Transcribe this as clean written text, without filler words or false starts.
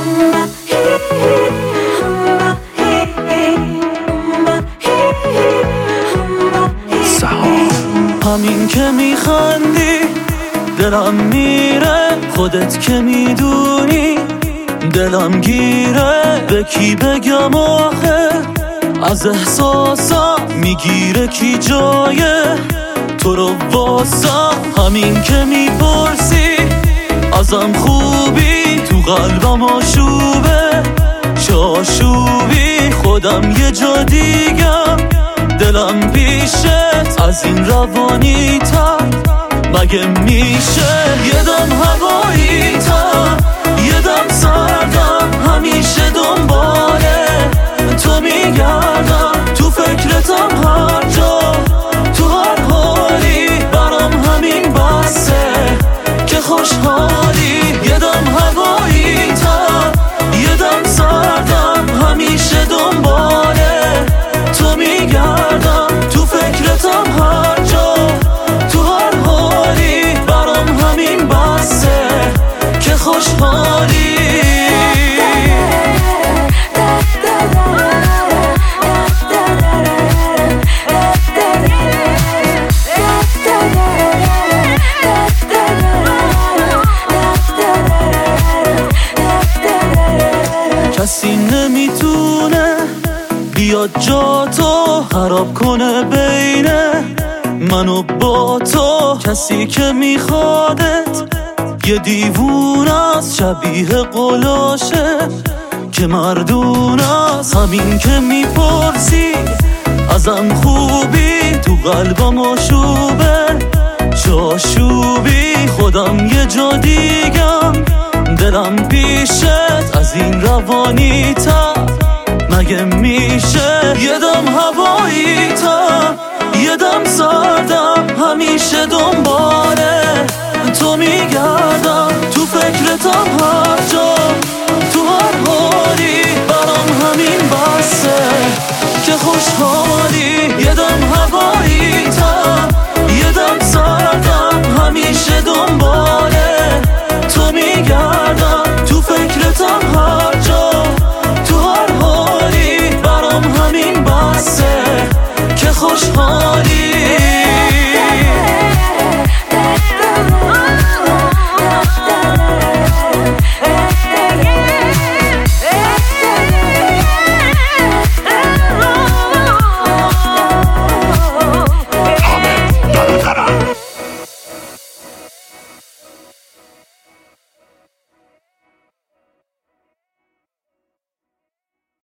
همین که میخندی دلم میره، خودت که میدونی دلم گیره. به کی بگم آخه از احساسم میگیره کی جای تو رو واسم. همین که میپرسی ازم خوبی، تو قلبم آشوبه چاشوبی. خودم یه جا دیگم دلم پیشت، از این روانی تر مگه میشه؟ یه دم هوایی تر یه دم سردم، همیشه دنباله تو میگردم، تو فکرتم هر جا تو هر حالی. برام همین بسه که خوشحالی. یه دم هوایی تر یه دم سردم، همیشه دنباله تو میگردم، تو فکرتم هر جا تو هر حالی. برام همین بسه که خوشحالی. کسی نمیتونه بیاد جا تو خراب کنه بین منو با تو. کسی که میخوادت یه دیوونه است، شبیه قلاشه که مردونه است. همین که میپرسی ازم خوبی، تو قلبم آشوبه چاشوبی. خودم یه جا دیگم دلم پیشت، از این روانی تر مگه میشه؟ یه دم هوایی تر یه دم سردم، همیشه دنباله تو میگردم، تو فکرتم هر جا تو هر حالی. برام همین بسه که خوشحال